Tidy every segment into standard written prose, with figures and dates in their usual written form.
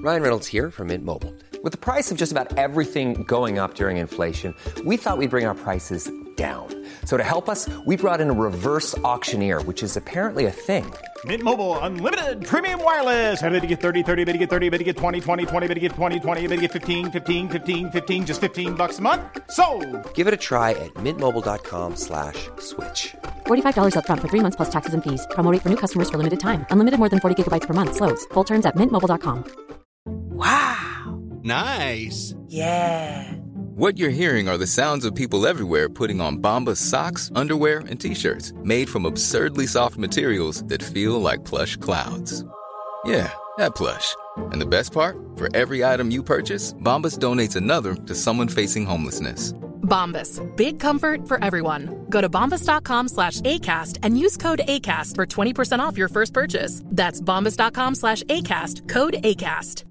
Ryan Reynolds here from Mint Mobile. With the price of just about everything going up during inflation, we thought we'd bring our prices down. So to help us, we brought in a reverse auctioneer, which is apparently a thing. Mint Mobile Unlimited Premium Wireless. How to get 30, 30, bit to get 30, bit to get 20, 20, 20, bit to get 20, 20, bit to get 15, 15, 15, 15, just $15 a month? Sold! Give it a try at mintmobile.com/switch. $45 up front for 3 months plus taxes and fees. Promo rate for new customers for limited time. Unlimited more than 40 gigabytes per month. Slows full terms at mintmobile.com. Wow. Nice. Yeah. What you're hearing are the sounds of people everywhere putting on Bombas socks, underwear, and T-shirts made from absurdly soft materials that feel like plush clouds. Yeah, that plush. And the best part? For every item you purchase, Bombas donates another to someone facing homelessness. Bombas. Big comfort for everyone. Go to bombas.com/ACAST and use code ACAST for 20% off your first purchase. That's bombas.com/ACAST. Code ACAST.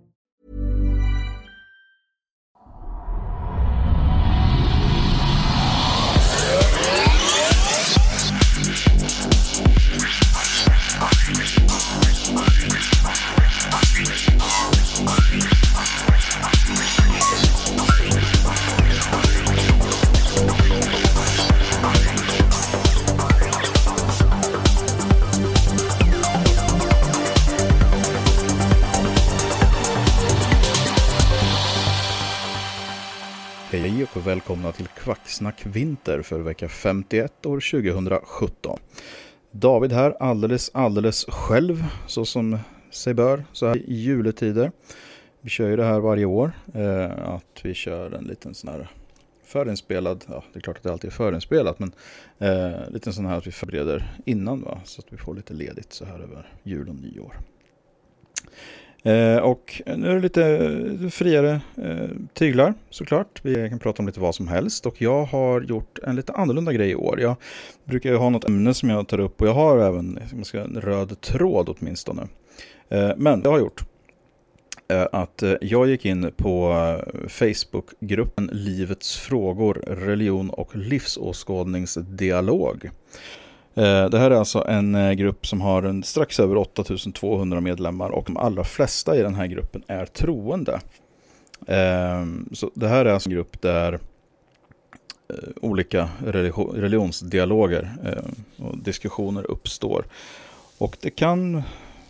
Hej och välkomna till Kvacksnack Vinter för vecka 51 år 2017. David här alldeles själv, så som sig bör, så här i juletider. Vi kör ju det här varje år, att vi kör en liten sån här förinspelad, ja det är klart att det alltid är förinspelat, men lite sån här att vi förbereder innan, va, så att vi får lite ledigt så här över jul och nyår. Och nu är det lite friare tyglar såklart. Vi kan prata om lite vad som helst. Och jag har gjort en lite annorlunda grej i år. Jag brukar ju ha något ämne som jag tar upp. Och jag har även en röd tråd åtminstone. Men det har gjort att jag gick in på Facebookgruppen Livets frågor, religion och livsåskådningsdialog. Det här är alltså en grupp som har strax över 8200 medlemmar och de allra flesta i den här gruppen är troende. Så det här är alltså en grupp där olika religionsdialoger och diskussioner uppstår. Och det kan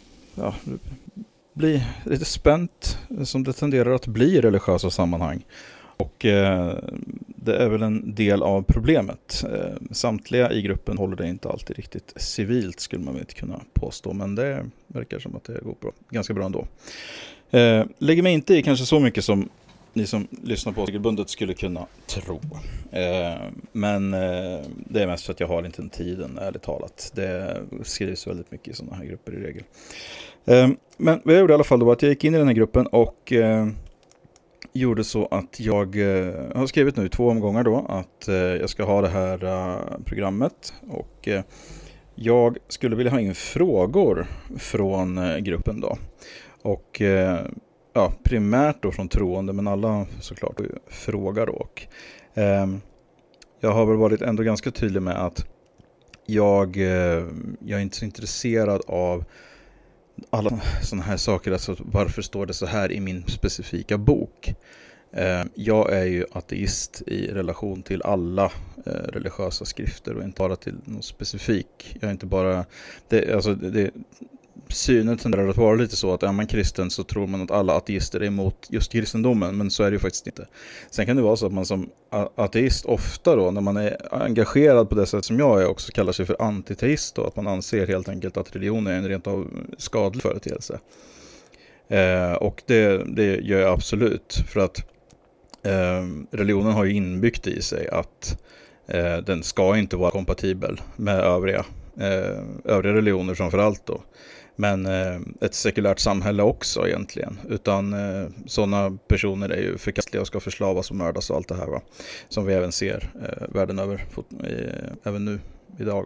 bli lite spänt som det tenderar att bli i religiösa sammanhang. Och det är väl en del av problemet. Samtliga i gruppen håller det inte alltid riktigt civilt, skulle man inte kunna påstå. Men det verkar som att det går bra, ganska bra ändå. Lägger mig inte i kanske så mycket som ni som lyssnar på regelbundet skulle kunna tro. Men det är mest för att jag har inte den tiden, ärligt talat. Det skrivs väldigt mycket i sådana här grupper i regel. Men vad jag gjorde i alla fall då var att jag gick in i den här gruppen och gjorde så att jag har skrivit nu i 2 omgångar då att jag ska ha det här programmet och jag skulle vilja ha in frågor från gruppen då. Och primärt då från troende, men alla såklart frågar då. Och jag har väl varit ändå ganska tydlig med att jag är inte så intresserad av alla sådana här saker, alltså varför står det så här i min specifika bok? Jag är ju ateist i relation till alla religiösa skrifter och inte bara till någon specifik. Jag är inte bara synen tenderar att vara lite så att är man kristen så tror man att alla ateister är emot just kristendomen, men så är det ju faktiskt inte. Sen kan det vara så att man som ateist ofta då, när man är engagerad på det sätt som jag är, också kallar sig för antiteist då, att man anser helt enkelt att religion är en rent av skadlig företeelse. Och det gör jag absolut, för att religionen har ju inbyggt i sig att den ska inte vara kompatibel med övriga religioner framförallt då. Men ett sekulärt samhälle också egentligen. Utan sådana personer är ju förkastliga och ska förslavas och mördas och allt det här, va? Som vi även ser världen över, även nu idag.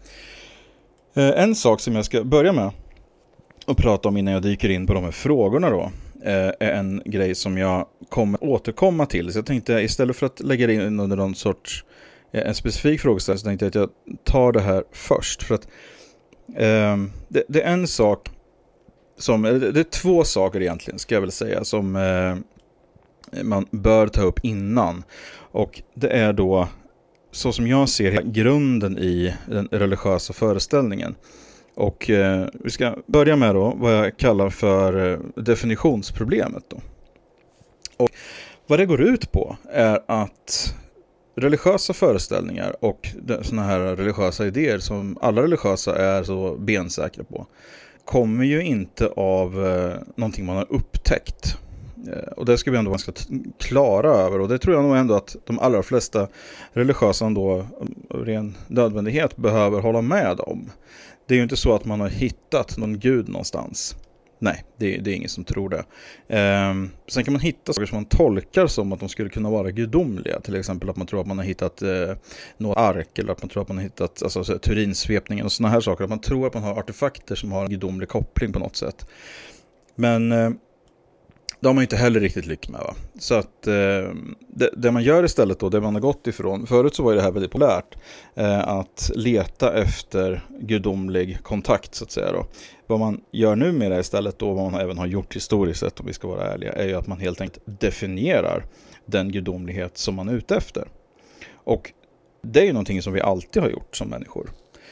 En sak som jag ska börja med att prata om innan jag dyker in på de här frågorna då, är en grej som jag kommer återkomma till. Så jag tänkte istället för att lägga in under någon sorts en specifik frågeställning, så tänkte jag att jag tar det här först. För att det är en sak det är två saker egentligen, ska jag väl säga, som man bör ta upp innan. Och det är då, så som jag ser grunden i den religiösa föreställningen. Och vi ska börja med då vad jag kallar för definitionsproblemet då. Och vad det går ut på är att religiösa föreställningar och såna här religiösa idéer som alla religiösa är så bensäkra på kommer ju inte av någonting man har upptäckt. Och det ska vi ändå vara ganska klara över, och det tror jag nog ändå att de allra flesta religiösa ändå ren nödvändighet behöver hålla med om. Det är ju inte så att man har hittat någon gud någonstans. Nej, det är ingen som tror det. Sen kan man hitta saker som man tolkar som att de skulle kunna vara gudomliga. Till exempel att man tror att man har hittat något ark, eller att man tror att man har hittat Turinsvepningen och såna här saker. Att man tror att man har artefakter som har en gudomlig koppling på något sätt. Men det har man inte heller riktigt lyckats med, va? Så att det man gör istället då, det man har gått ifrån, förut så var det här väldigt populärt, att leta efter gudomlig kontakt så att säga då. Vad man gör nu med det istället då, vad man även har gjort historiskt sett om vi ska vara ärliga, är ju att man helt enkelt definierar den gudomlighet som man är ute efter. Och det är ju någonting som vi alltid har gjort som människor.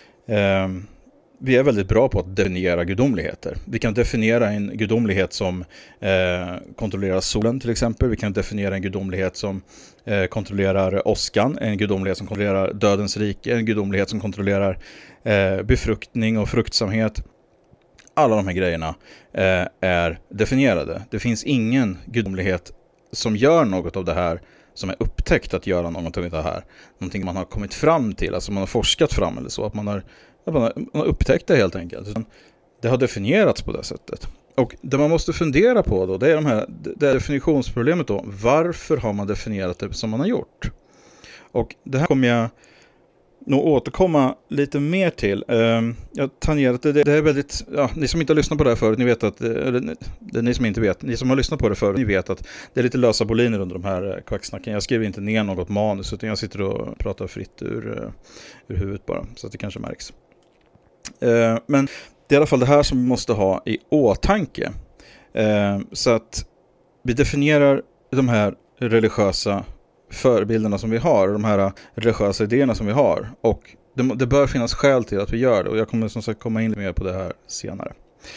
Vi är väldigt bra på att definiera gudomligheter. Vi kan definiera en gudomlighet som kontrollerar solen till exempel. Vi kan definiera en gudomlighet som kontrollerar åskan. En gudomlighet som kontrollerar dödens rike. En gudomlighet som kontrollerar befruktning och fruktsamhet. Alla de här grejerna är definierade. Det finns ingen gudomlighet som gör något av det här, som är upptäckt att göra något av det här. Någonting man har kommit fram till, alltså man har forskat fram eller så, att man har upptäckt det helt enkelt. Det har definierats på det sättet. Och det man måste fundera på då, det är det definitionsproblemet då. Varför har man definierat det som man har gjort? Och det här kommer jag nog återkomma lite mer till. Jag tangerat det är väldigt, ni som inte har lyssnat på det här förut, ni vet att, eller ni som inte vet, ni som har lyssnat på det förut, ni vet att det är lite lösa boliner under de här kvacksnacken. Jag skriver inte ner något manus, utan jag sitter och pratar fritt ur huvudet bara, så att det kanske märks. Men det är i alla fall det här som vi måste ha i åtanke. Så att vi definierar de här religiösa förebilderna som vi har, de här religiösa idéerna som vi har, och det bör finnas skäl till att vi gör det, och jag kommer som sagt komma in mer på det här senare.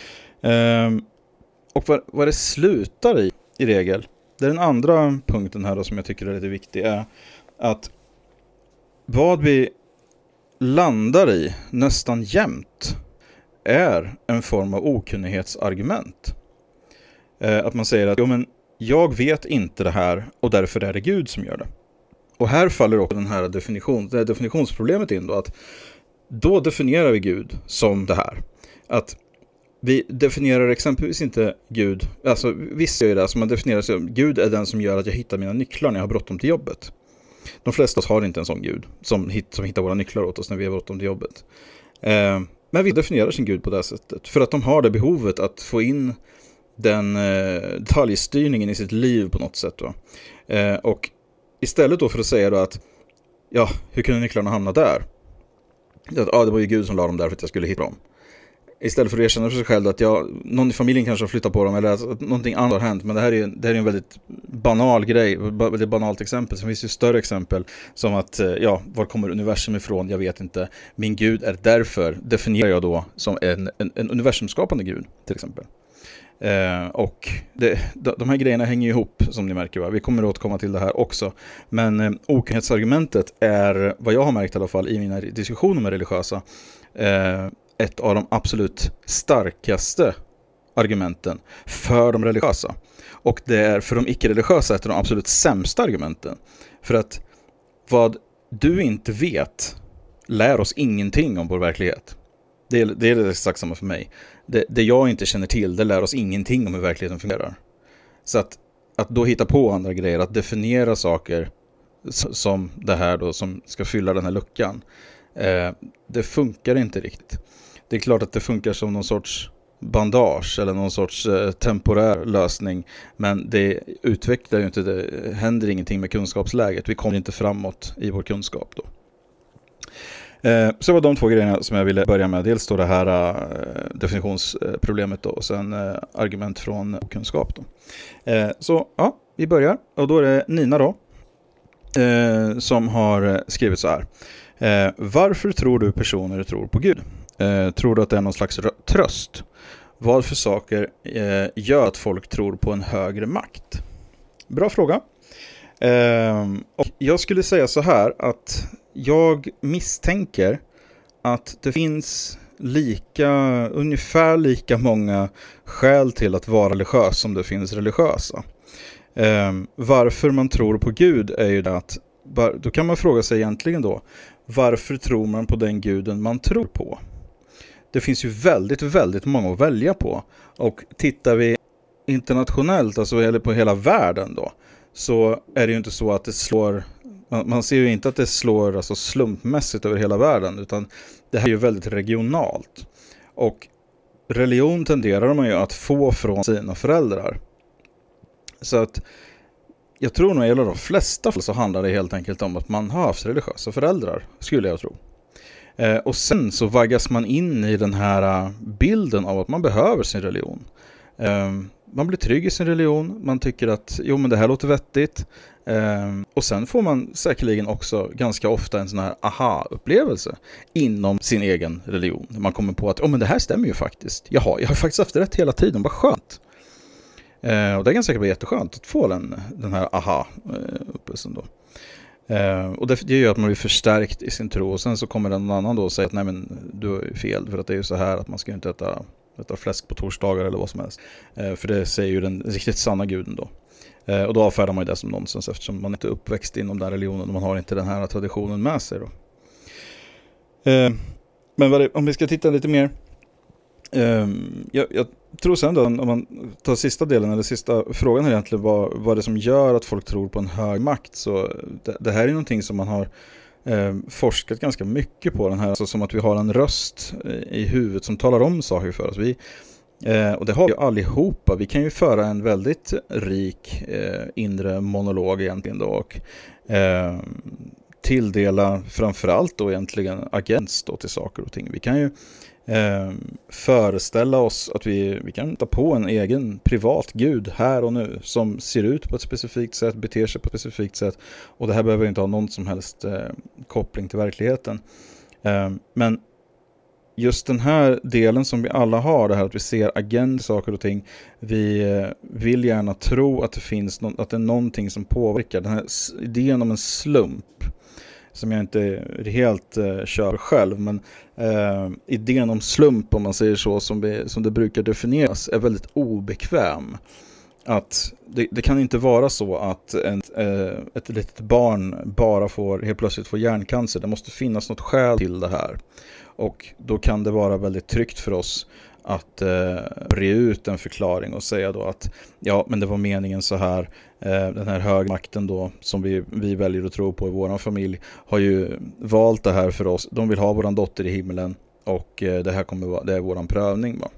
Och vad det slutar i regel, det är den andra punkten här då, som jag tycker är lite viktig, är att vad vi landar i nästan jämt är en form av okunnighetsargument. Att man säger att jag vet inte det här, och därför är det Gud som gör det. Och här faller också det här definitionsproblemet in då, att då definierar vi Gud som det här. Att vi definierar exempelvis inte Gud, alltså visst är det alltså man definierar sig, Gud är den som gör att jag hittar mina nycklar när jag har bråttom till jobbet. De flesta har inte en sån Gud som hittar våra nycklar åt oss när vi har bråttom till jobbet. Men vi definierar sin Gud på det sättet, för att de har det behovet att få in den detaljstyrningen i sitt liv på något sätt. Och istället då för att säga då att hur kunde nycklarna hamna där? Det var ju Gud som la dem där för att jag skulle hitta dem. Istället för att erkänna för sig själv att någon i familjen kanske har flyttat på dem, eller att någonting annat har hänt. Men det här är en väldigt banal grej, väldigt banalt exempel. Sen finns det ju större exempel som att var kommer universum ifrån? Jag vet inte. Min Gud är därför, definierar jag då som en universumskapande Gud till exempel. Och de här grejerna hänger ihop, som ni märker, va? Vi kommer att återkomma till det här också. Men okunnighetsargumentet är, vad jag har märkt i alla fall i mina diskussioner med religiösa, ett av de absolut starkaste argumenten för de religiösa. Och det är för de icke-religiösa ett av de absolut sämsta argumenten. För att vad du inte vet lär oss ingenting om vår verklighet. Det är exakt samma för mig. Det jag inte känner till, det lär oss ingenting om hur verkligheten fungerar. Så att då hitta på andra grejer, att definiera saker som det här då, som ska fylla den här luckan, det funkar inte riktigt. Det är klart att det funkar som någon sorts bandage eller någon sorts temporär lösning, men det utvecklar ju inte, det händer ingenting med kunskapsläget. Vi kommer inte framåt i vår kunskap då. Så var de två grejerna som jag ville börja med. Dels då det här definitionsproblemet då, och sen argument från kunskap då. Så ja, vi börjar. Och då är det Nina då som har skrivit så här. Varför tror du personer tror på Gud? Tror du att det är någon slags tröst? Vad för saker gör att folk tror på en högre makt? Bra fråga. Och jag skulle säga så här att jag misstänker att det finns ungefär lika många skäl till att vara religiös som det finns religiösa. Varför man tror på Gud är ju det att, då kan man fråga sig egentligen då, varför tror man på den guden man tror på? Det finns ju väldigt, väldigt många att välja på. Och tittar vi internationellt, alltså eller på hela världen då, så är det ju inte så att det slår, man ser ju inte att det slår alltså slumpmässigt över hela världen, utan det här är ju väldigt regionalt. Och religion tenderar man ju att få från sina föräldrar. Så att jag tror nog i de flesta fall så handlar det helt enkelt om att man har haft religiösa föräldrar, skulle jag tro. Och sen så vaggas man in i den här bilden av att man behöver sin religion. Man blir trygg i sin religion, man tycker att jo men det här låter vettigt. Och sen får man säkerligen också ganska ofta en sån här aha-upplevelse inom sin egen religion. Man kommer på att men det här stämmer ju faktiskt. Jag har faktiskt haft rätt hela tiden, vad skönt. Och det är ganska jätteskönt att få den här aha-upplevelsen då. Och det gör att man blir förstärkt i sin tro. Och sen så kommer någon annan då och säger att nej men du är fel, för att det är ju så här att man ska inte äta fläsk på torsdagar eller vad som helst. För det säger ju den riktigt sanna guden då. Och då avfärdar man ju det som nonsens, eftersom man inte är uppväxt inom den religionen och man har inte den här traditionen med sig då. Men om vi ska titta lite mer. Jag tror sen då, om man tar sista delen eller sista frågan egentligen, vad det som gör att folk tror på en hög makt, så det här är någonting som man har forskat ganska mycket på, den här, alltså som att vi har en röst i huvudet som talar om saker för oss. Och det har vi allihopa. Vi kan ju föra en väldigt rik inre monolog egentligen då, och tilldela framförallt då egentligen agens då till saker och ting. Vi kan ju föreställa oss att vi kan ta på en egen privat gud här och nu som ser ut på ett specifikt sätt, beter sig på ett specifikt sätt, och det här behöver inte ha någon som helst koppling till verkligheten. Men just den här delen som vi alla har, det här att vi ser agent saker och ting, vi vill gärna tro att det finns att det är någonting som påverkar. Den här idén om en slump, som jag inte helt kör själv, men idén om slump, om man säger så, som det brukar definieras, är väldigt obekväm. Att det kan inte vara så att ett litet barn bara helt plötsligt får hjärncancer. Det måste finnas något skäl till det här. Och då kan det vara väldigt tryggt för oss att bre ut en förklaring och säga då att ja, men det var meningen så här. Den här högmakten då som vi väljer att tro på i våran familj har ju valt det här för oss. De vill ha våran dotter i himlen, och det är våran prövning va.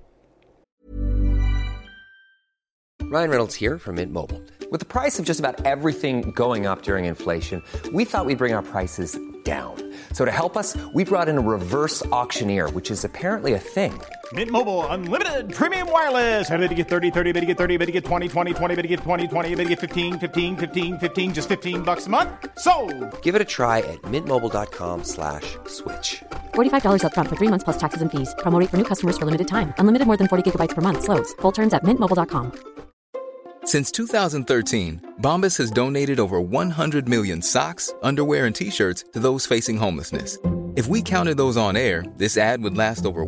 Ryan Reynolds here from Mint Mobile. With the price of just about everything going up during inflation, we thought we'd bring our prices down. So to help us, we brought in a reverse auctioneer, which is apparently a thing. Mint Mobile Unlimited Premium Wireless. How to get 30, 30, how to get 30, how to get 20, 20, 20, how to get 20, 20, how to get 15, 15, 15, 15, just $15 a month? Sold! Give it a try at mintmobile.com/switch. $45 up front for 3 months plus taxes and fees. Promo rate for new customers for limited time. Unlimited more than 40 gigabytes per month slows. Full terms at mintmobile.com. Since 2013, Bombas has donated over 100 million socks, underwear, and T-shirts to those facing homelessness. If we counted those on air, this ad would last over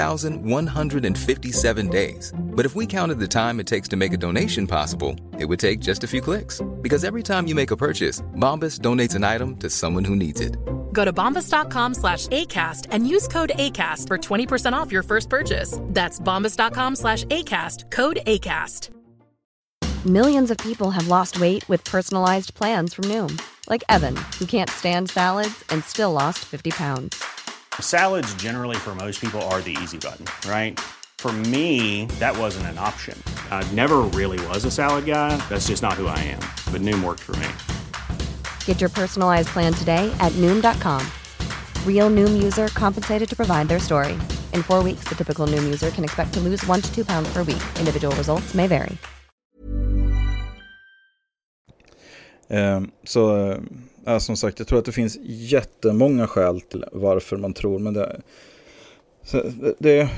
1,157 days. But if we counted the time it takes to make a donation possible, it would take just a few clicks. Because every time you make a purchase, Bombas donates an item to someone who needs it. Go to bombas.com/ACAST and use code ACAST for 20% off your first purchase. That's bombas.com/ACAST, code ACAST. Millions of people have lost weight with personalized plans from Noom. Like Evan, who can't stand salads and still lost 50 pounds. Salads generally for most people are the easy button, right? For me, that wasn't an option. I never really was a salad guy. That's just not who I am. But Noom worked for me. Get your personalized plan today at Noom.com. Real Noom user compensated to provide their story. In 4 weeks, the typical Noom user can expect to lose 1 to 2 pounds per week. Individual results may vary. Som sagt, jag tror att det finns jättemånga skäl till varför man tror, men det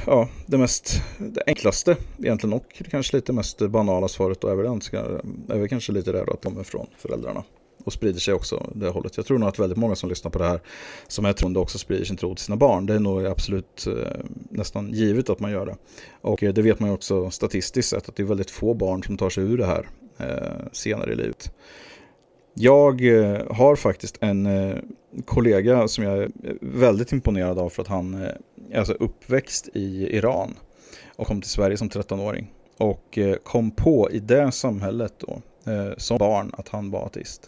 enklaste egentligen, och kanske lite mest banala svaret då är väl kanske lite rädd att de är från föräldrarna och sprider sig också det hållet. Jag tror nog att väldigt många som lyssnar på det här som är troende också sprider sin tro till sina barn. Det är nog absolut nästan givet att man gör det. Och det vet man ju också statistiskt sett, att det är väldigt få barn som tar sig ur det här senare i livet. Jag har faktiskt en kollega som jag är väldigt imponerad av, för att han är alltså uppväxt i Iran och kom till Sverige som 13-åring och kom på i det samhället då, som barn, att han var ateist.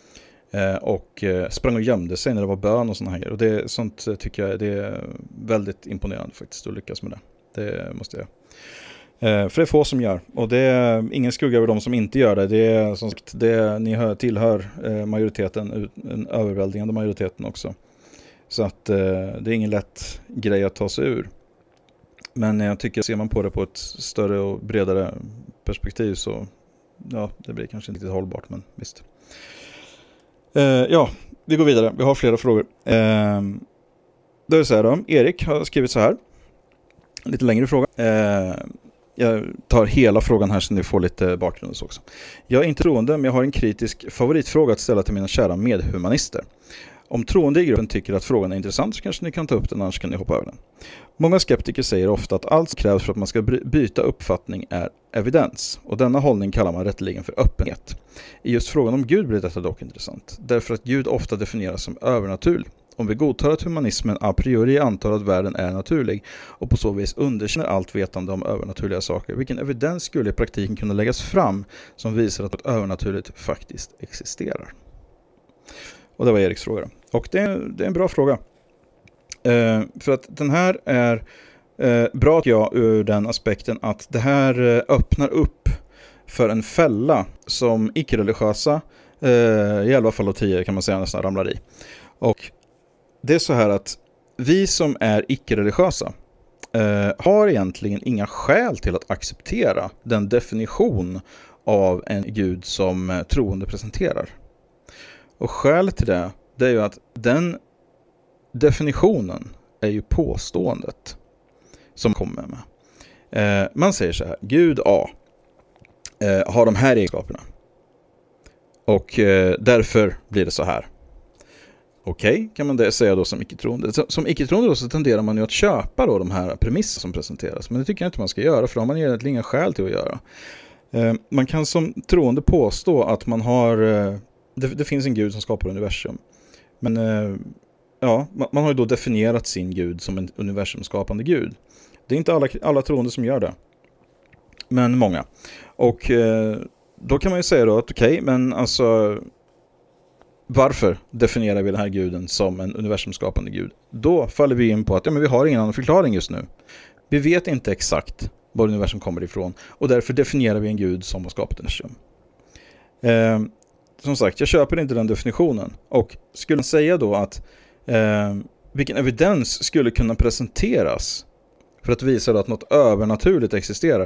Och sprang och gömde sig när det var bön och såna här. Och sånt tycker jag det är väldigt imponerande faktiskt att lyckas med det. Det måste jag. För det är få som gör. Och det är ingen skugga över de som inte gör det. Det är som sagt, ni tillhör majoriteten, den överväldigande majoriteten också. Så att det är ingen lätt grej att ta sig ur. Men jag tycker, ser man på det på ett större och bredare perspektiv, så ja, det blir kanske inte riktigt hållbart, men visst. Ja, vi går vidare. Vi har flera frågor. Det är så här då. Erik har skrivit så här. Lite längre fråga. Jag tar hela frågan här så ni får lite bakgrund också. Jag är inte troende, men jag har en kritisk favoritfråga att ställa till mina kära medhumanister. Om troende i gruppen tycker att frågan är intressant så kanske ni kan ta upp den, annars kan ni hoppa över den. Många skeptiker säger ofta att allt som krävs för att man ska byta uppfattning är evidens. Och denna hållning kallar man rätteligen för öppenhet. I just frågan om Gud blir detta dock intressant. Därför att Gud ofta definieras som övernaturlig. Om vi godtar att humanismen a priori antar att världen är naturlig och på så vis underkänner allt vetande om övernaturliga saker, vilken evidens skulle i praktiken kunna läggas fram som visar att något övernaturligt faktiskt existerar? Och det var Eriks fråga. Och det är en bra fråga. För att den här är bra ur den aspekten att det här öppnar upp för en fälla som icke-religiösa, i alla fall av 10 kan man säga, nästan ramlar i. Och det är så här att vi som är icke-religiösa har egentligen inga skäl till att acceptera den definition av en gud som troende presenterar. Och skälet till det är ju att den definitionen är ju påståendet som kommer med. Man säger så här: Gud A har de här egenskaperna. Och därför blir det så här. Okej, kan man det säga då som icke-troende. Som icke-troende då så tenderar man ju att köpa då de här premisser som presenteras. Men det tycker jag inte man ska göra, för då har man egentligen inga skäl till att göra. Man kan som troende påstå att man har... Det finns en gud som skapar universum. Men ja, man har ju då definierat sin gud som en universumskapande gud. Det är inte alla troende som gör det. Men många. Och då kan man ju säga då att okej, men alltså... Varför definierar vi den här guden som en universumskapande gud? Då faller vi in på att men vi har ingen annan förklaring just nu. Vi vet inte exakt var universum kommer ifrån. Och därför definierar vi en gud som har skapat universum. Som sagt, jag köper inte den definitionen. Och skulle man säga då att vilken evidens skulle kunna presenteras för att visa att något övernaturligt existerar?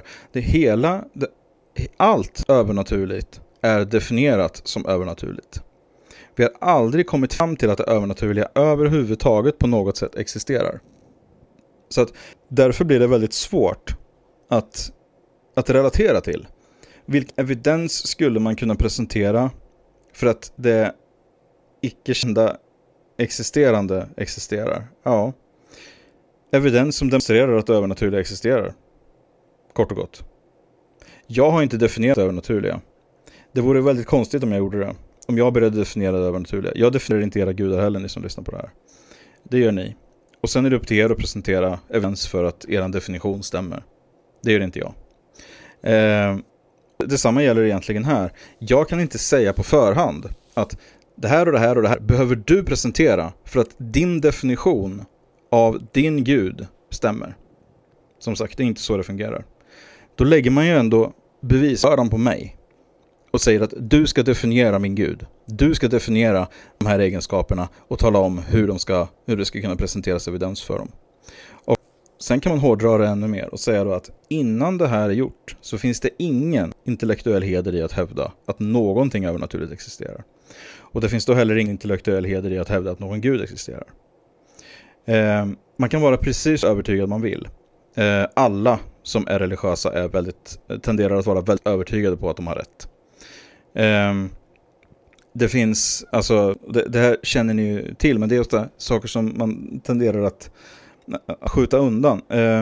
Allt övernaturligt är definierat som övernaturligt. Vi har aldrig kommit fram till att det övernaturliga överhuvudtaget på något sätt existerar. Så att därför blir det väldigt svårt att relatera till. Vilken evidens skulle man kunna presentera för att det icke-kända existerande existerar? Ja. Evidens som demonstrerar att det övernaturliga existerar. Kort och gott. Jag har inte definierat det övernaturliga. Det vore väldigt konstigt om jag gjorde det. Om jag började definiera det övernaturliga. Jag definierar inte era gudar heller, ni som lyssnar på det här. Det gör ni. Och sen är det upp till er att presentera evidens för att er definition stämmer. Det gör inte jag. Detsamma gäller egentligen här. Jag kan inte säga på förhand att det här och det här och det här behöver du presentera för att din definition av din gud stämmer. Som sagt, det är inte så det fungerar. Då lägger man ju ändå bevisbördan på mig. och säger att du ska definiera min Gud. Du ska definiera de här egenskaperna och tala om hur det ska kunna presenteras evidens för dem. Och sen kan man hårdra det ännu mer och säga då att innan det här är gjort så finns det ingen intellektuell heder i att hävda att någonting övernaturligt existerar. Och det finns då heller ingen intellektuell heder i att hävda att någon Gud existerar. Man kan vara precis övertygad man vill. Alla som är religiösa tenderar att vara väldigt övertygade på att de har rätt. Det finns, alltså det här känner ni ju till, men det är just det, saker som man tenderar att skjuta undan.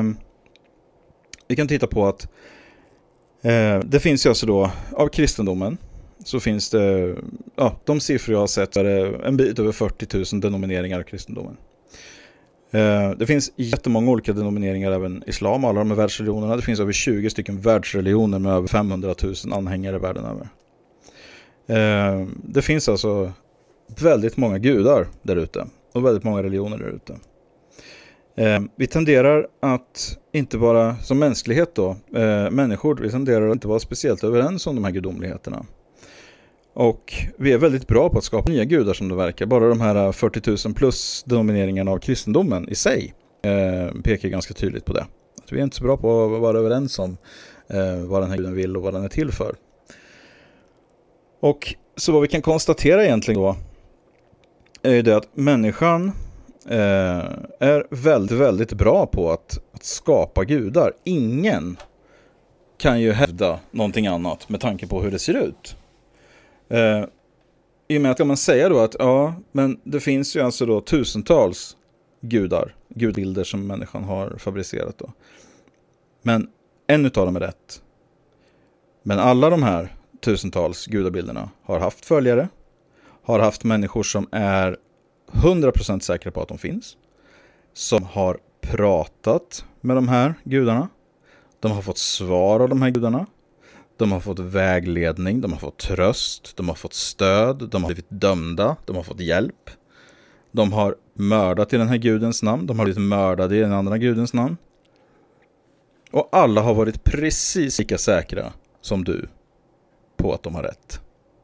Vi kan titta på att det finns ju alltså då av kristendomen så finns det, de siffror jag har sett är en bit över 40 000 denomineringar av kristendomen. Det finns jättemånga olika denomineringar, även islam, alla de här världsreligionerna. Det finns över 20 stycken världsreligioner med över 500 000 anhängare världen över. Det finns alltså väldigt många gudar där ute och väldigt många religioner där ute. Vi tenderar att inte bara som mänsklighet då, människor, vi tenderar att inte vara speciellt överens om de här gudomligheterna. Och vi är väldigt bra på att skapa nya gudar som det verkar. Bara de här 40 000 plus denomineringarna av kristendomen i sig pekar ganska tydligt på det. Att vi är inte så bra på att vara överens om vad den här guden vill och vad den är till för. Och så vad vi kan konstatera egentligen då är det att människan är väldigt, väldigt bra på att skapa gudar. Ingen kan ju hävda någonting annat med tanke på hur det ser ut. I och med att kan man säga då att men det finns ju alltså då tusentals gudbilder som människan har fabricerat då. Men en utav dem är rätt. Men alla de här tusentals gudabilderna har haft följare, har haft människor som är 100% säkra på att de finns, som har pratat med de här gudarna, de har fått svar av de här gudarna, de har fått vägledning, de har fått tröst, de har fått stöd, de har blivit dömda, de har fått hjälp. De har mördat i den här gudens namn, de har blivit mördade i den andra gudens namn. Och alla har varit precis lika säkra som du på att de har rätt.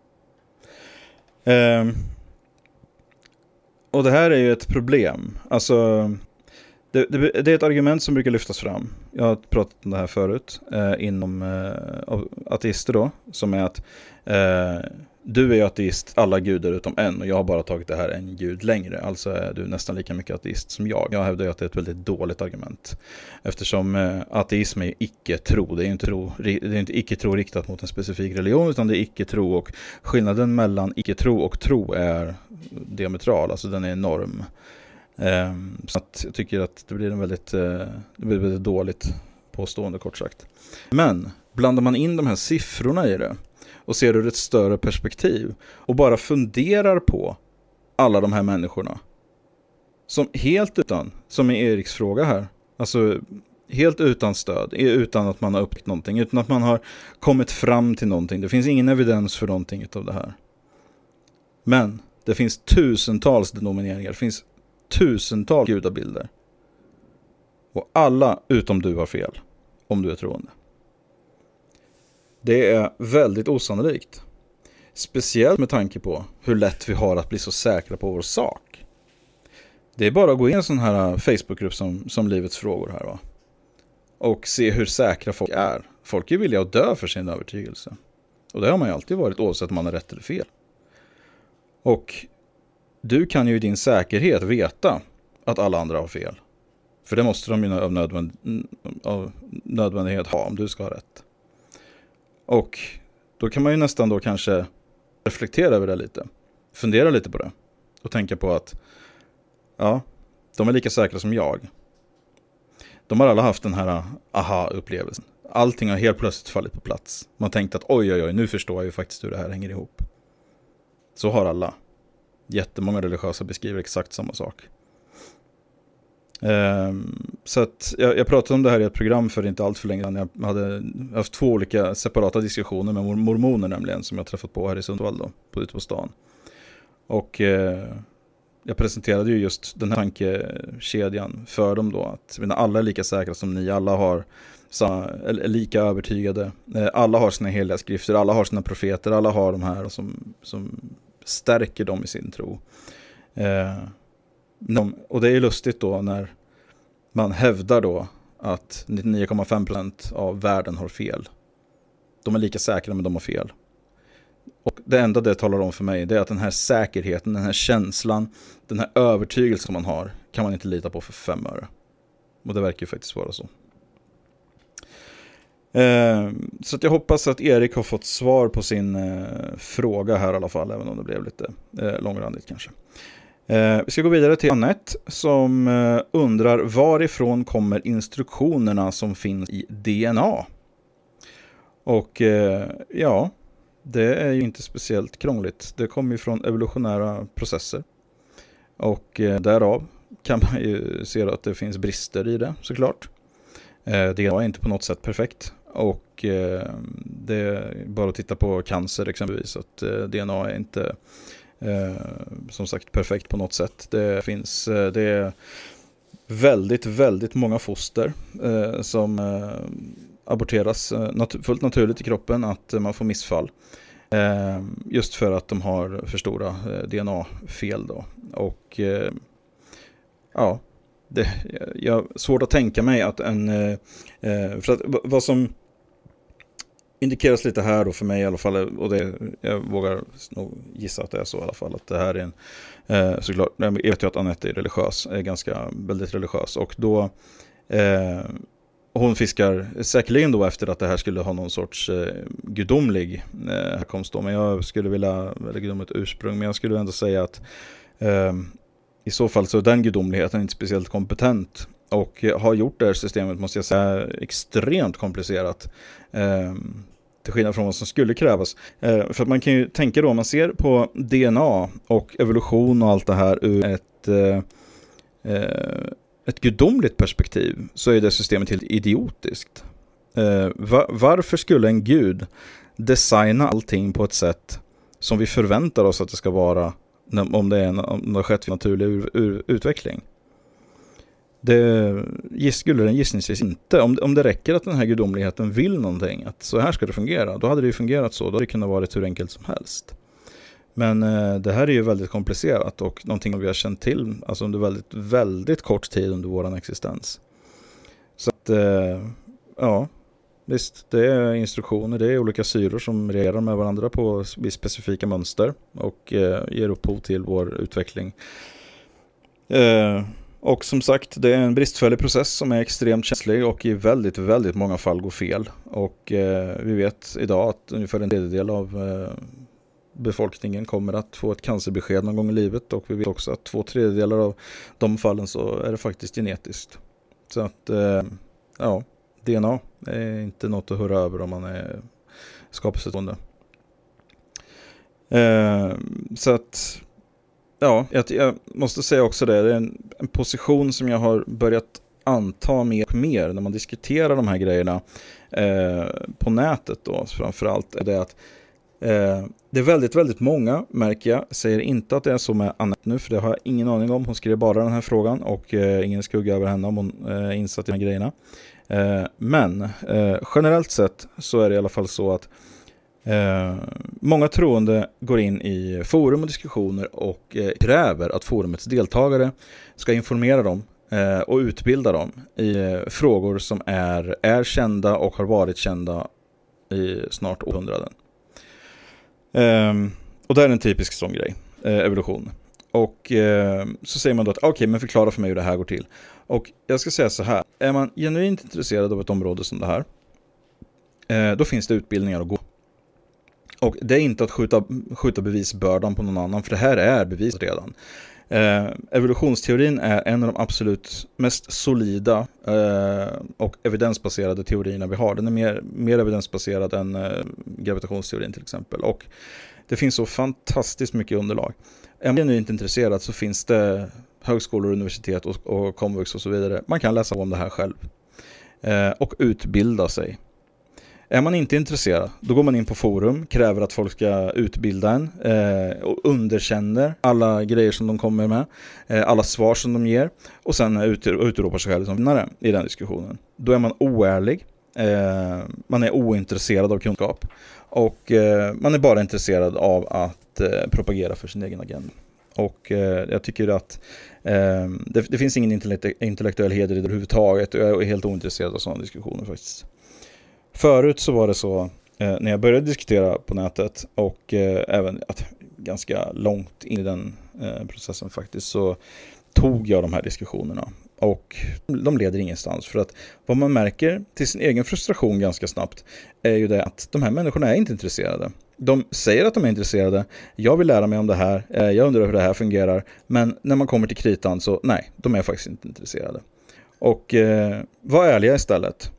Och det här är ju ett problem. Alltså, det är ett argument som brukar lyftas fram. Jag har pratat om det här förut inom ateister då, som är att du är ju ateist, alla gudar utom en, och jag har bara tagit det här en gud längre. Alltså är du nästan lika mycket ateist som jag. Jag hävdar ju att det är ett väldigt dåligt argument. Eftersom ateism är icke-tro. Det är inte icke-tro riktat mot en specifik religion, utan det är icke-tro. Och skillnaden mellan icke-tro och tro är diametral. Alltså den är enorm. Så att jag tycker att det blir väldigt dåligt påstående, kort sagt. Men blandar man in de här siffrorna i det och ser ur ett större perspektiv och bara funderar på alla de här människorna som helt utan, som i Eriks fråga här, alltså helt utan stöd, utan att man har upptäckt någonting, utan att man har kommit fram till någonting. Det finns ingen evidens för någonting av det här. Men det finns tusentals denomineringar, det finns tusentals gudabilder. Och alla utom du har fel, om du är troende. Det är väldigt osannolikt. Speciellt med tanke på hur lätt vi har att bli så säkra på vår sak. Det är bara att gå in i en sån här Facebookgrupp som Livets frågor här, va? Och se hur säkra folk är. Folk är villiga att dö för sin övertygelse. Och det har man ju alltid varit, oavsett om man är rätt eller fel. Och du kan ju i din säkerhet veta att alla andra har fel. För det måste de ju av nödvändighet ha om du ska ha rätt. Och då kan man ju nästan då kanske reflektera över det lite. Fundera lite på det. Och tänka på att de är lika säkra som jag. De har alla haft den här aha-upplevelsen. Allting har helt plötsligt fallit på plats. Man tänkte att oj, nu förstår jag ju faktiskt hur det här hänger ihop. Så har alla. Jättemånga religiösa beskriver exakt samma sak. Så att jag pratade om det här i ett program för inte allt för länge sedan. Jag hade haft 2 olika separata diskussioner med mormoner nämligen, som jag träffat på här i Sundsvall då, ute på stan. Och jag presenterade ju just den här tankekedjan för dem då. Att alla är lika säkra som ni, alla har är lika övertygade. Alla har sina heliga skrifter, alla har sina profeter, alla har de här som stärker dem i sin tro. Och det är ju lustigt då när man hävdar då att 99,5% av världen har fel. De är lika säkra men de har fel. Och det enda det talar om för mig, det är att den här säkerheten, den här känslan, den här övertygelsen som man har, kan man inte lita på för 5 öre. Och det verkar ju faktiskt vara så. Så att jag hoppas att Erik har fått svar på sin fråga här i alla fall, även om det blev lite långrandigt kanske. Vi ska gå vidare till Annette som undrar varifrån kommer instruktionerna som finns i DNA? Och ja, det är ju inte speciellt krångligt. Det kommer ju från evolutionära processer. Och därav kan man ju se att det finns brister i det, såklart. DNA är inte på något sätt perfekt. Och det är bara att titta på cancer exempelvis. Att DNA är inte som sagt perfekt på något sätt. Det är väldigt, väldigt många foster som aborteras fullt naturligt i kroppen, att man får missfall. Just för att de har för stora DNA-fel då. Och ja, jag har svårt att tänka mig att för att vad som indikeras lite här då för mig i alla fall, och jag vågar nog gissa att det är så i alla fall, att det här är såklart, jag vet ju att Annette är religiös, är väldigt religiös, och då hon fiskar säkerligen då efter att det här skulle ha någon sorts gudomlig härkomst då, men jag skulle vilja, eller gudomligt ursprung, men jag skulle ändå säga att i så fall så är den gudomligheten inte speciellt kompetent och har gjort det här systemet, måste jag säga, extremt komplicerat till skillnad från vad som skulle krävas. För att man kan ju tänka då, om man ser på DNA och evolution och allt det här ur ett gudomligt perspektiv, så är det systemet helt idiotiskt. Varför skulle en gud designa allting på ett sätt som vi förväntar oss att det ska vara om det har skett vid naturlig utveckling? Det skulle den gissningsvis inte. Om det räcker att den här gudomligheten vill någonting, att så här ska det fungera, då hade det ju fungerat så. Då hade det kunnat vara hur enkelt som helst. Men det här är ju väldigt komplicerat och någonting vi har känt till alltså under väldigt, väldigt kort tid under vår existens. Så att, ja, visst, det är instruktioner, det är olika syror som reagerar med varandra på specifika mönster och ger upphov till vår utveckling. Och som sagt, det är en bristfällig process som är extremt känslig och i väldigt, väldigt många fall går fel. Och vi vet idag att ungefär 1/3 av befolkningen kommer att få ett cancerbesked någon gång i livet, och vi vet också att 2/3 av de fallen så är det faktiskt genetiskt. Så att ja, DNA är inte något att höra över om man är skapelsetroende. Så att ja, jag måste säga också det är en position som jag har börjat anta mer och mer när man diskuterar de här grejerna på nätet då, framförallt är det att det är väldigt, väldigt många, märker jag, säger inte att det är så med Annette nu, för det har jag ingen aning om. Hon skrev bara den här frågan och ingen skugga över henne om hon är insatt i de här grejerna. Men generellt sett så är det i alla fall så att många troende går in i forum och diskussioner och kräver att forumets deltagare ska informera dem och utbilda dem i frågor som är kända och har varit kända i snart århundraden. Och det är en typisk sån grej, evolution. Och så säger man då att okej, men förklara för mig hur det här går till. Och jag ska säga så här, är man genuint intresserad av ett område som det här, då finns det utbildningar att gå. Och det är inte att skjuta bevisbördan på någon annan, för det här är bevis redan. Evolutionsteorin är en av de absolut mest solida och evidensbaserade teorierna vi har. Den är mer evidensbaserad än gravitationsteorin till exempel. Och det finns så fantastiskt mycket underlag. Är man nu inte intresserad så finns det högskolor, universitet och komvux och så vidare. Man kan läsa om det här själv och utbilda sig. Är man inte intresserad, då går man in på forum, kräver att folk ska utbilda en och underkänner alla grejer som de kommer med, alla svar som de ger, och sen utropar sig själv som vinnare i den diskussionen. Då är man oärlig, man är ointresserad av kunskap, och man är bara intresserad av att propagera för sin egen agenda. Och jag tycker att det finns ingen intellektuell heder i det överhuvudtaget, och jag är helt ointresserad av sådana diskussioner faktiskt. Förut så var det så när jag började diskutera på nätet, och även ganska långt in i den processen faktiskt, så tog jag de här diskussionerna, och de leder ingenstans. För att vad man märker till sin egen frustration ganska snabbt är ju det att de här människorna är inte intresserade. De säger att de är intresserade, jag vill lära mig om det här, jag undrar hur det här fungerar, men när man kommer till kritan så nej, de är faktiskt inte intresserade. Och var ärliga istället.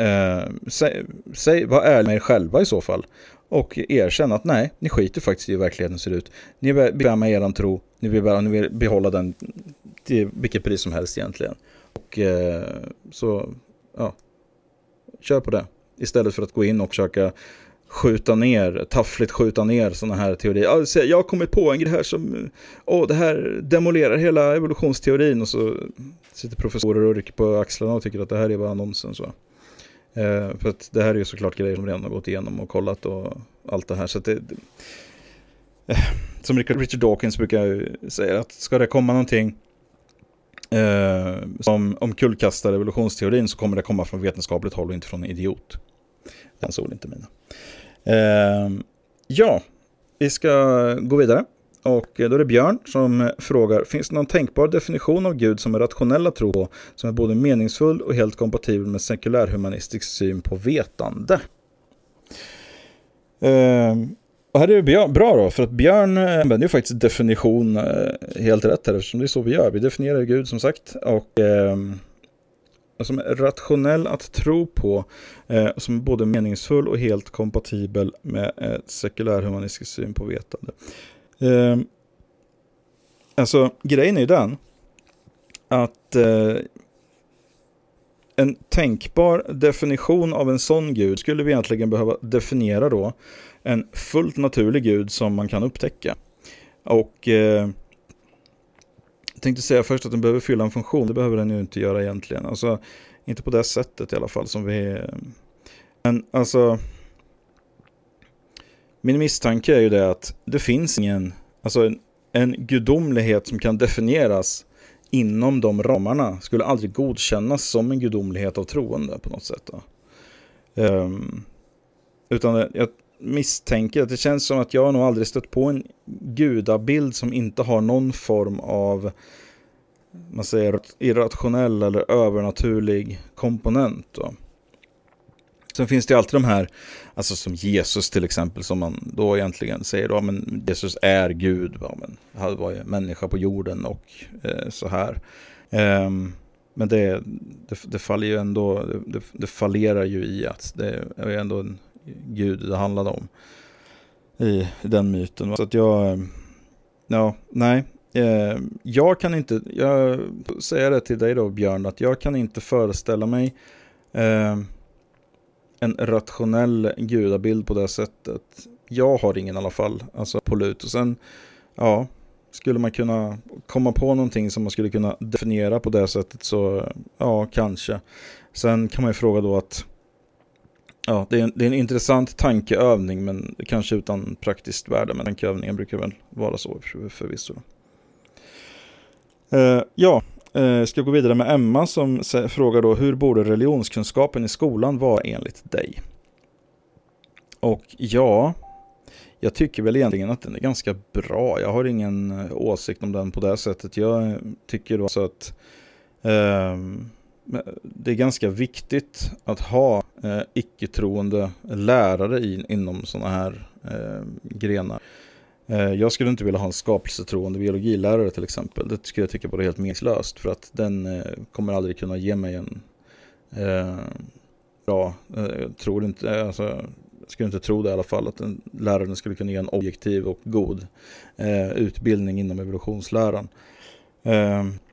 Var ärliga med er själva i så fall, och erkänna att nej, ni skiter faktiskt i hur verkligheten ser ut. Ni vill med er tro, ni vill behålla den till vilket pris som helst egentligen. Och så ja, kör på det istället för att gå in och försöka taffligt skjuta ner sådana här teorier. Jag har kommit på en grej här som det här demolerar hela evolutionsteorin, och så sitter professorer och rycker på axlarna och tycker att det här är bara nonsens. För att det här är ju såklart grejer som redan har gått igenom och kollat och allt det här. Så att som Richard Dawkins brukar säga, att ska det komma någonting som omkullkastar evolutionsteorin, så kommer det komma från vetenskapligt håll och inte från en idiot. Den såg inte mina. Ja, vi ska gå vidare. Och då är det Björn som frågar: finns det någon tänkbar definition av Gud som är rationell att tro på, som är både meningsfull och helt kompatibel med sekulärhumanistisk syn på vetande? Och här är det bra då, för att Björn använder ju faktiskt definition helt rätt här, eftersom det är så vi gör. Vi definierar Gud som sagt, och som är rationell att tro på, som är både meningsfull och helt kompatibel med sekulärhumanistisk syn på vetande. Alltså grejen är den att en tänkbar definition av en sån Gud skulle vi egentligen behöva definiera då en fullt naturlig Gud som man kan upptäcka. Och jag tänkte säga först att den behöver fylla en funktion. Det behöver den ju inte göra egentligen. Alltså inte på det sättet i alla fall som vi... Men alltså... Min misstanke är ju det att det finns en gudomlighet som kan definieras inom de ramarna skulle aldrig godkännas som en gudomlighet av troende på något sätt. Utan jag misstänker att det känns som att jag nog aldrig stött på en gudabild som inte har någon form av, man säger, irrationell eller övernaturlig komponent då. Sen finns det alltid de här, alltså som Jesus till exempel, som man då egentligen säger då, men Jesus är Gud, men han var ju människa på jorden och så här. Men det faller ju ändå, det fallerar ju i att det är ändå en Gud det handlade om i den myten. Så att jag kan inte, jag säger det till dig då Björn, att jag kan inte föreställa mig en rationell gudabild på det sättet. Jag har ingen i alla fall, alltså på lut. Och sen, ja, skulle man kunna komma på någonting som man skulle kunna definiera på det sättet, så ja, kanske. Sen kan man ju fråga då att ja, det är en intressant tankeövning, men kanske utan praktiskt värde, men tankeövningen brukar väl vara så förvisso. Ska gå vidare med Emma som frågar då: hur borde religionskunskapen i skolan vara enligt dig? Och ja, jag tycker väl egentligen att den är ganska bra. Jag har ingen åsikt om den på det sättet. Jag tycker då så att det är ganska viktigt att ha icke-troende lärare inom sådana här grenar. Jag skulle inte vilja ha en skapelsetroende biologilärare till exempel. Det skulle jag tycka vara helt meningslöst, för att den kommer aldrig kunna ge mig en bra, jag skulle inte tro det i alla fall, att en lärare skulle kunna ge en objektiv och god utbildning inom evolutionsläran.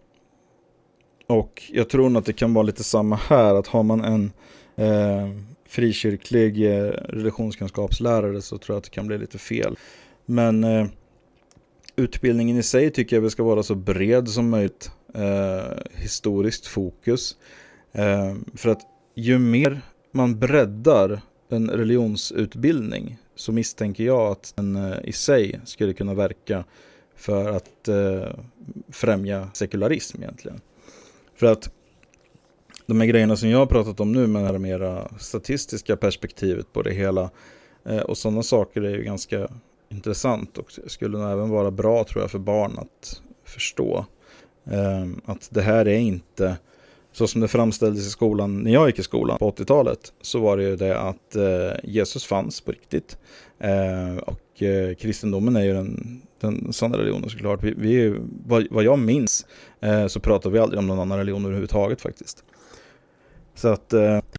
Och jag tror att det kan vara lite samma här, att har man en frikyrklig religionskunskapslärare så tror jag att det kan bli lite fel. Men utbildningen i sig tycker jag ska vara så bred som möjligt. Historiskt fokus. För att ju mer man breddar en religionsutbildning så misstänker jag att den i sig skulle kunna verka för att främja sekularism egentligen. För att de här grejerna som jag har pratat om nu med det här mera statistiska perspektivet på det hela och sådana saker är ju ganska intressant och skulle nog även vara bra tror jag för barn att förstå att det här är inte så som det framställdes i skolan när jag gick i skolan på 80-talet, så var det ju det att Jesus fanns på riktigt och kristendomen är ju den sanna religionen såklart. Vi vad jag minns så pratar vi aldrig om någon annan religion överhuvudtaget faktiskt. Så att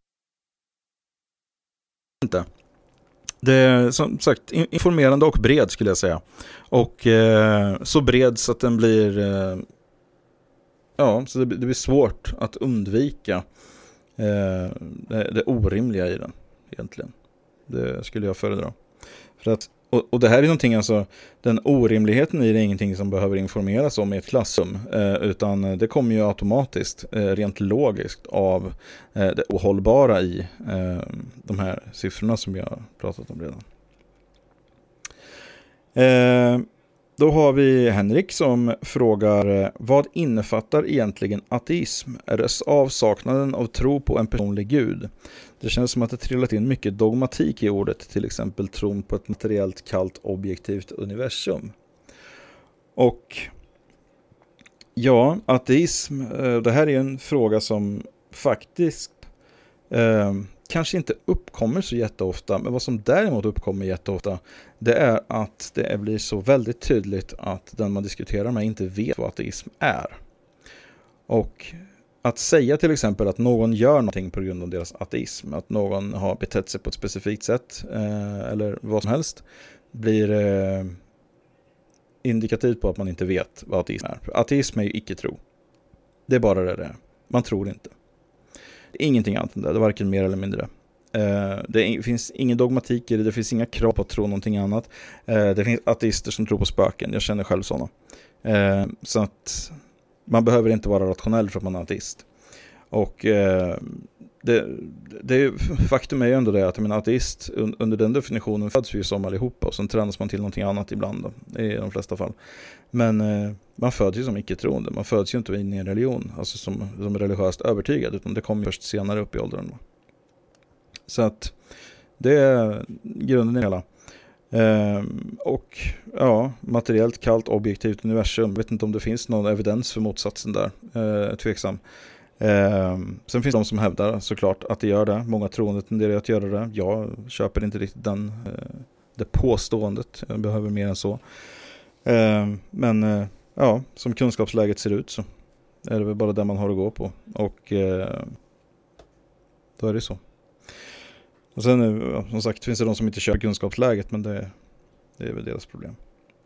inte. Det är som sagt informerande och bred skulle jag säga. Och så bred så att den blir så det blir svårt att undvika det orimliga i den egentligen. Det skulle jag föredra. För att, och det här är någonting, alltså den orimligheten i det är ingenting som behöver informeras om i ett klassrum, utan det kommer ju automatiskt rent logiskt av det ohållbara i de här siffrorna som jag har pratat om redan. Då har vi Henrik som frågar: vad innefattar egentligen ateism? Är det avsaknaden av tro på en personlig gud? Det känns som att det trillat in mycket dogmatik i ordet, till exempel tron på ett materiellt, kallt, objektivt universum. Och ja, ateism, det här är en fråga som faktiskt kanske inte uppkommer så jätteofta, men vad som däremot uppkommer jätteofta, det är att det blir så väldigt tydligt att den man diskuterar med inte vet vad ateism är. Och att säga till exempel att någon gör någonting på grund av deras ateism, att någon har betett sig på ett specifikt sätt eller vad som helst, blir indikativt på att man inte vet vad ateism är. Ateism är ju icke-tro. Det är bara det är. Man tror inte. Ingenting annat än det är varken mer eller mindre. Det finns ingen dogmatik i det, det finns inga krav på att tro någonting annat. Det finns ateister som tror på spöken, jag känner själv sådana. Så att man behöver inte vara rationell för att man är ateist. Och faktum är ju ändå det att en ateist under den definitionen föds vi ju som allihopa, och sen tränas man till någonting annat ibland då, i de flesta fall. Men man föds ju som icke-troende, man föds ju inte in i en religion, alltså som religiöst övertygad, utan det kommer först senare upp i åldern. Så att det är grunden i hela. Och ja, materiellt, kallt, objektivt universum. Jag vet inte om det finns någon evidens för motsatsen där. Tveksam. Sen finns de som hävdar såklart att det gör det. Många troende tenderar att göra det. Jag köper inte riktigt det påståendet. Jag behöver mer än så. Men ja, som kunskapsläget ser ut så är det väl bara det man har att gå på. Och då är det så. Och sen som sagt finns det de som inte köper kunskapsläget, men det är väl deras problem.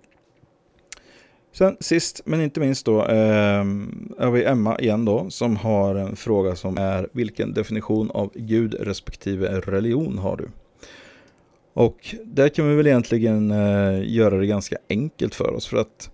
Sen sist men inte minst då är vi Emma igen då, som har en fråga som är: vilken definition av Gud respektive religion har du? Och där kan vi väl egentligen göra det ganska enkelt för oss, för att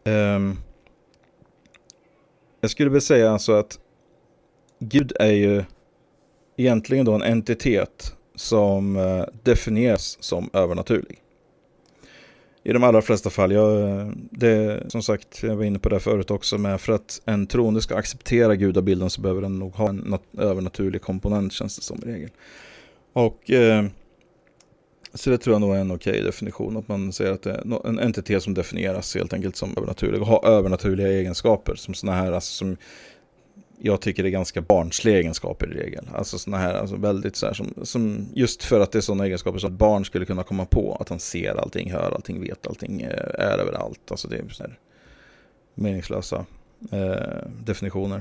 jag skulle väl säga alltså att Gud är ju egentligen då en entitet som definieras som övernaturlig. I de allra flesta fall, som sagt, jag var inne på det förut också, med för att en troende ska acceptera gudabilden så behöver den nog ha en övernaturlig komponent, känns det som regel. Och så det tror jag nog är en okej definition, att man säger att det är en entitet som definieras helt enkelt som övernaturlig och har övernaturliga egenskaper, som såna här, alltså, som jag tycker är ganska barnsliga egenskaper i regel. Alltså såna här, alltså väldigt så här, som just för att det är såna egenskaper som barn skulle kunna komma på, att han ser allting, hör allting, vet allting, är överallt. Alltså det är så här meningslösa definitioner.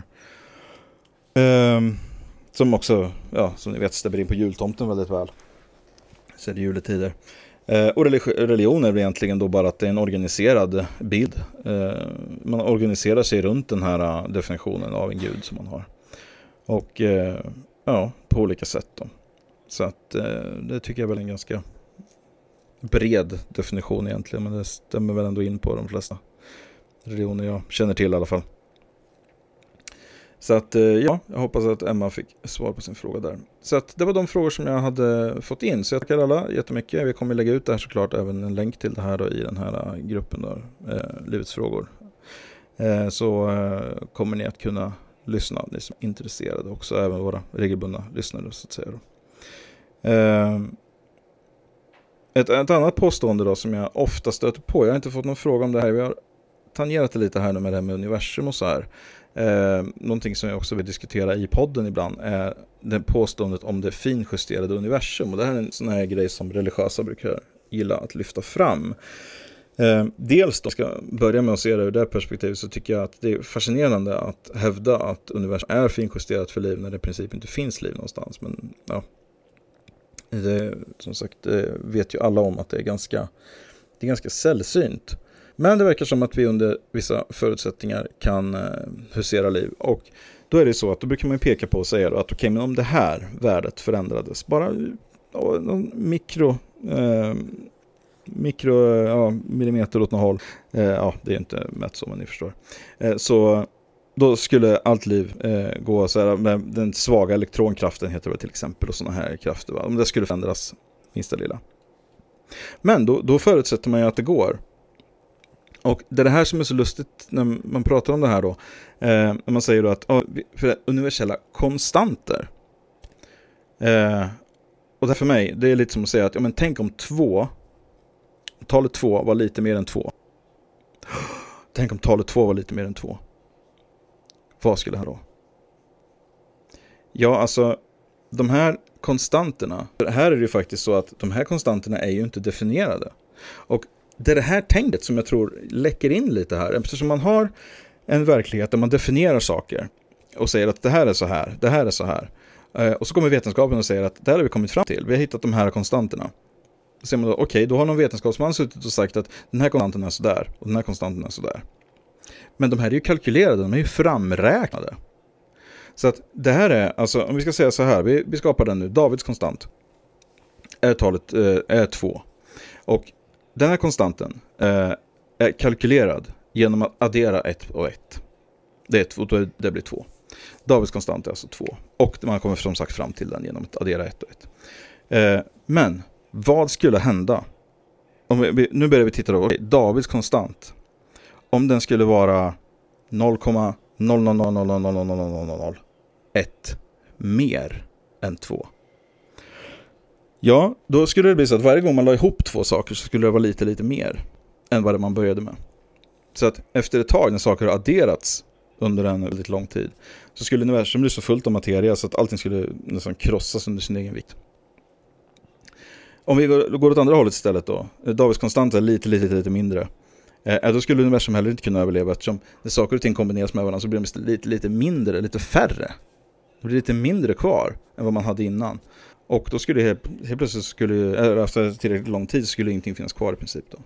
Som också, ja, som ni vet, stämmer in på jultomten väldigt väl. Så är det juletider. Och religion är egentligen då bara att det är en organiserad bild. Man organiserar sig runt den här definitionen av en gud som man har. Och ja, på olika sätt då. Så att det tycker jag väl är en ganska bred definition egentligen, men det stämmer väl ändå in på de flesta religioner jag känner till i alla fall. Så att jag hoppas att Emma fick svar på sin fråga där. Så att det var de frågor som jag hade fått in. Så jag tackar alla jättemycket. Vi kommer lägga ut det här såklart, även en länk till det här då, i den här gruppen där, Livets frågor. Så kommer ni att kunna lyssna, ni som är intresserade också, även våra regelbundna lyssnare så att säga då. Ett annat påstående då som jag ofta stöter på, jag har inte fått någon fråga om det här, vi har tangerat det lite här nu med det här med universum och så här. Någonting som jag också vill diskutera i podden ibland är det påståendet om det finjusterade universum, och det här är en sån här grej som religiösa brukar gilla att lyfta fram. Dels då, ska jag börja med att se det ur det perspektivet, så tycker jag att det är fascinerande att hävda att universum är finjusterat för liv när det i princip inte finns liv någonstans. Men ja, som sagt, det vet ju alla om att det är ganska sällsynt. Men det verkar som att vi under vissa förutsättningar kan husera liv. Och då är det så att då brukar man peka på och säga att okej, men om det här värdet förändrades bara någon millimeter åt något håll. Ja, det är inte mätt så, men ni förstår. Så då skulle allt liv gå så här med den svaga elektronkraften, heter det till exempel, och sådana här krafter. Va? Om det skulle förändras minsta lilla. Men då förutsätter man ju att det går. Och det är det här som är så lustigt när man pratar om det här då. När man säger då att för universella konstanter. Och det för mig, det är lite som att säga att ja, men tänk om talet 2 var lite mer än 2. Tänk om talet 2 var lite mer än 2. Vad skulle det här då? Ja, alltså de här konstanterna, för här är det ju faktiskt så att de här konstanterna är ju inte definierade. Och det är det här tänket som jag tror läcker in lite här. Eftersom man har en verklighet där man definierar saker och säger att det här är så här, det här är så här. Och så kommer vetenskapen och säger att det här har vi kommit fram till. Vi har hittat de här konstanterna. Så säger man då, okej, då har någon vetenskapsman suttit och sagt att den här konstanten är så där och den här konstanten är så där. Men de här är ju kalkylerade, de är ju framräknade. Så att det här är, alltså om vi ska säga så här, vi skapar den nu, Davids konstant är 2. Och den här konstanten är kalkylerad genom att addera 1 och 1. Det är 2, det blir 2. Davids konstant är alltså 2. Och man kommer som sagt fram till den genom att addera 1 och 1. Men vad skulle hända? Nu börjar vi titta då. Davids konstant. Om den skulle vara 0,0000001 mer än 2. Ja, då skulle det bli så att varje gång man la ihop två saker så skulle det vara lite mer än vad man började med. Så att efter ett tag när saker har adderats under en väldigt lång tid så skulle universum bli så fullt av materia så att allting skulle nästan krossas under sin egen vikt. Om vi går åt andra hållet istället då, Davids konstant är lite mindre. Då skulle universum heller inte kunna överleva, eftersom när saker och ting kombineras med varandra så blir de lite mindre, lite färre. Det blir lite mindre kvar än vad man hade innan. Och då skulle helt plötsligt efter tillräckligt lång tid skulle ingenting finnas kvar i princip då.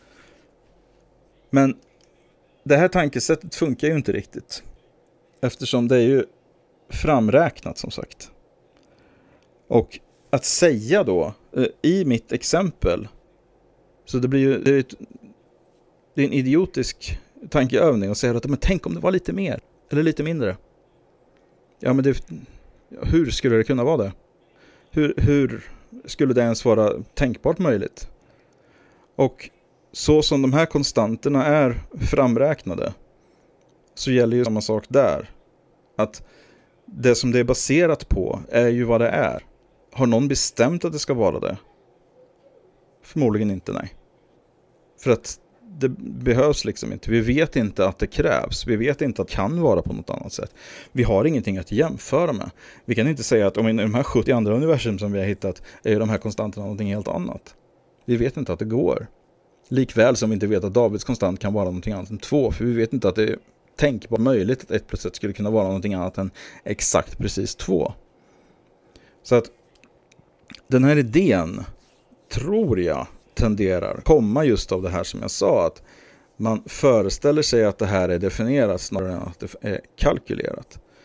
Men det här tankesättet funkar ju inte riktigt. Eftersom det är ju framräknat som sagt. Och att säga då i mitt exempel, så det blir ju det är en idiotisk tankeövning att säga att men tänk om det var lite mer eller lite mindre. Ja, men hur skulle det kunna vara det? Hur skulle det ens vara tänkbart möjligt? Och så som de här konstanterna är framräknade så gäller ju samma sak där. Att det som det är baserat på är ju vad det är. Har någon bestämt att det ska vara det? Förmodligen inte, nej. För att det behövs liksom inte. Vi vet inte att det krävs. Vi vet inte att det kan vara på något annat sätt. Vi har ingenting att jämföra med. Vi kan inte säga att om i de här 70 andra universum som vi har hittat är de här konstanterna någonting helt annat. Vi vet inte att det går. Likväl som vi inte vet att Davids konstant kan vara någonting annat än 2. För vi vet inte att det är tänkbart möjligt att 1 + 1 skulle kunna vara någonting annat än exakt precis 2. Så att den här idén tror jag tenderar komma just av det här som jag sa, att man föreställer sig att det här är definierat snarare än att det är kalkylerat.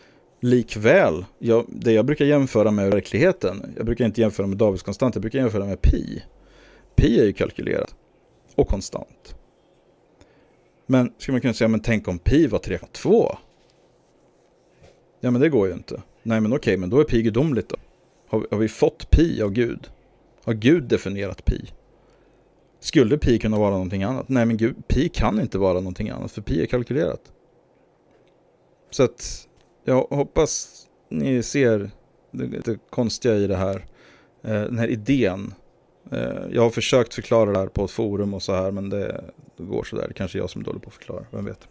Likväl, det jag brukar jämföra med verkligheten, jag brukar inte jämföra med Davids konstant, jag brukar jämföra med pi. Pi är ju kalkylerat och konstant. Men ska man kunna säga, men tänk om pi var 3,2? Ja, men det går ju inte. Nej, men okej, men då är pi gudomligt då. Har vi fått pi av Gud? Har Gud definierat pi? Skulle pi kunna vara någonting annat? Nej, men pi kan inte vara någonting annat, för pi är kalkylerat. Så att jag hoppas ni ser det konstiga i det här. Den här idén. Jag har försökt förklara det här på ett forum och så här, men det går så där. Det kanske är jag som är dålig på att förklara, vem vet.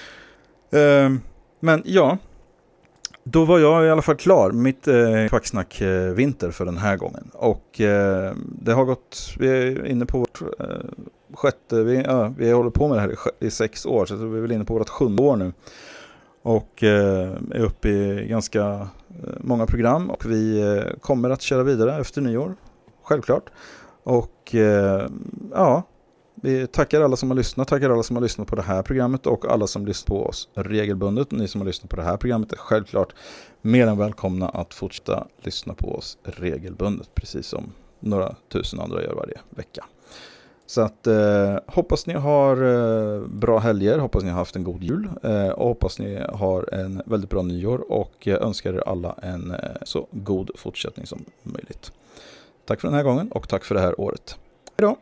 Men ja, då var jag i alla fall klar med mitt kvacksnack vinter för den här gången. Och det har gått, vi är inne på vårt sjätte, vi håller på med det här i 6 år, så vi är väl inne på vårt 7:e år nu. Och är uppe i ganska många program, och vi kommer att köra vidare efter nyår, självklart. Och ja, vi tackar alla som har lyssnat på det här programmet, och alla som lyssnar på oss regelbundet. Ni som har lyssnat på det här programmet är självklart mer än välkomna att fortsätta lyssna på oss regelbundet, precis som några tusen andra gör varje vecka. Så att hoppas ni har bra helger, hoppas ni har haft en god jul, och hoppas ni har en väldigt bra nyår, och önskar er alla en så god fortsättning som möjligt. Tack för den här gången, och tack för det här året. Hej då!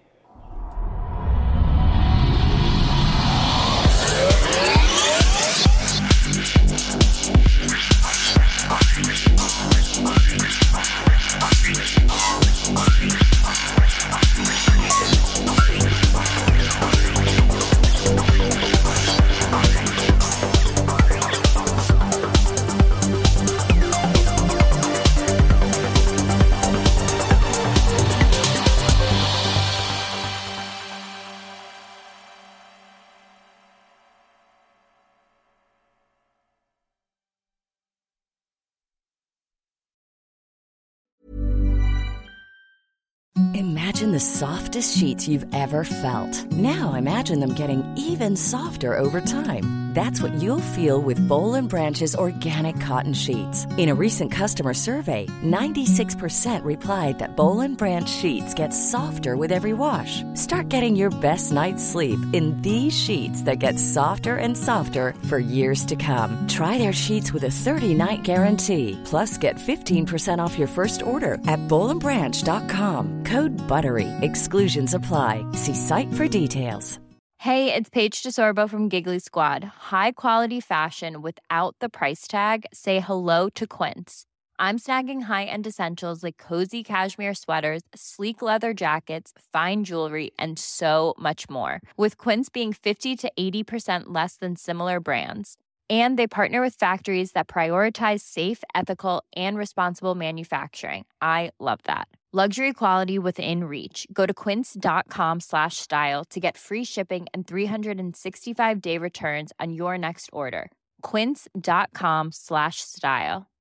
Imagine the softest sheets you've ever felt. Now imagine them getting even softer over time. That's what you'll feel with Boll & Branch's organic cotton sheets. In a recent customer survey, 96% replied that Boll & Branch sheets get softer with every wash. Start getting your best night's sleep in these sheets that get softer and softer for years to come. Try their sheets with a 30-night guarantee. Plus, get 15% off your first order at BollandBranch.com. Code BUTTERY. Exclusions apply. See site for details. Hey, it's Paige DeSorbo from Giggly Squad. High quality fashion without the price tag. Say hello to Quince. I'm snagging high-end essentials like cozy cashmere sweaters, sleek leather jackets, fine jewelry, and so much more. With Quince being 50 to 80% less than similar brands. And they partner with factories that prioritize safe, ethical, and responsible manufacturing. I love that. Luxury quality within reach. Go to quince.com/style to get free shipping and 365-day returns on your next order. Quince.com/style.